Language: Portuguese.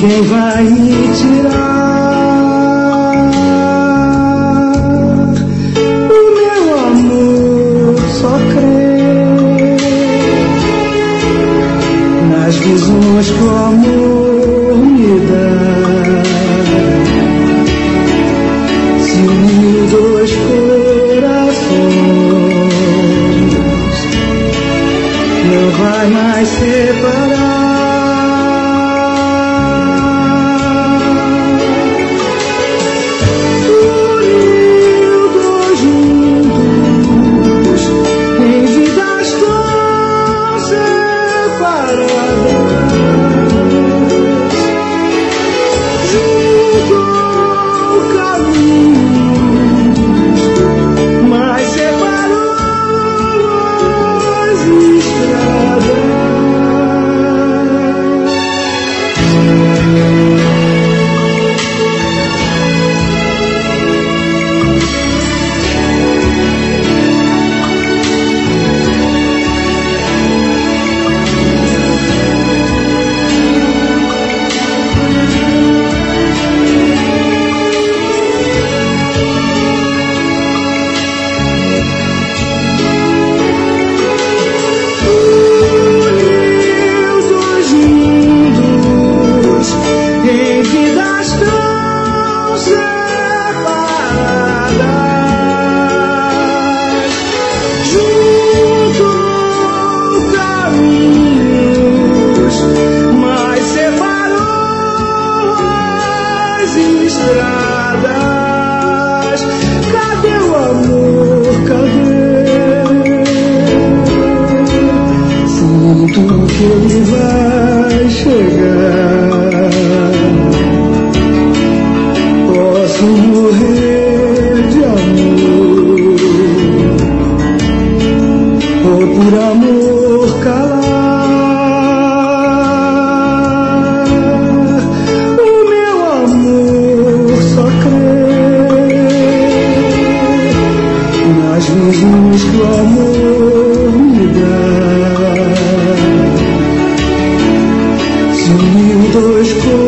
Ninguém vai me tirar o meu amor, só crer nas visões que o amor me dá. Se unir dois corações, não vai mais separar. Cadê o amor? Cadê? Sinto que ele vai chegar. Posso morrer de amor, ou por amor calar. O meu amor só nas visões que o amor me dá. Se unir dois corpos,